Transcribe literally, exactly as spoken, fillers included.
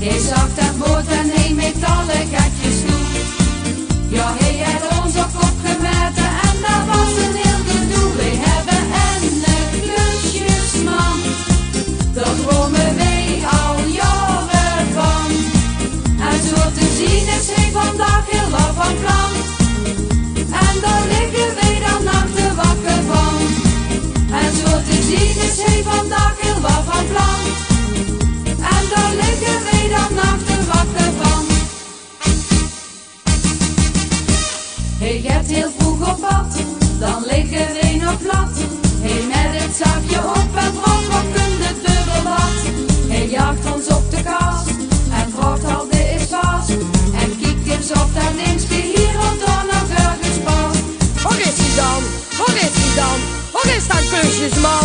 Hij zag dat boot en hij met alle gatjes toe. Ja, hij had ons ook opgemeten en dat was een heel gedoe. Wij hebben een klusjesman, daar dromen wij al jaren van. En zo te zien is hij vandaag heel wat van plan. En daar liggen wij dan nachten wakker van. En zo te zien is hij vandaag heel wat van plan. En daar liggen wij dan nachten wakker van. Hij gaat heel vroeg op pad, dan liggen wij nog plat. Hij met het zakje op en vraagt wat kunt het dubbelblad. Hij jaagt ons op de kast en vraagt al de is vast. En kijkt eens of dat linksje hier of daar nog ergens past. Waar is hij dan? Waar is hij dan? Waar is dat klusjesman?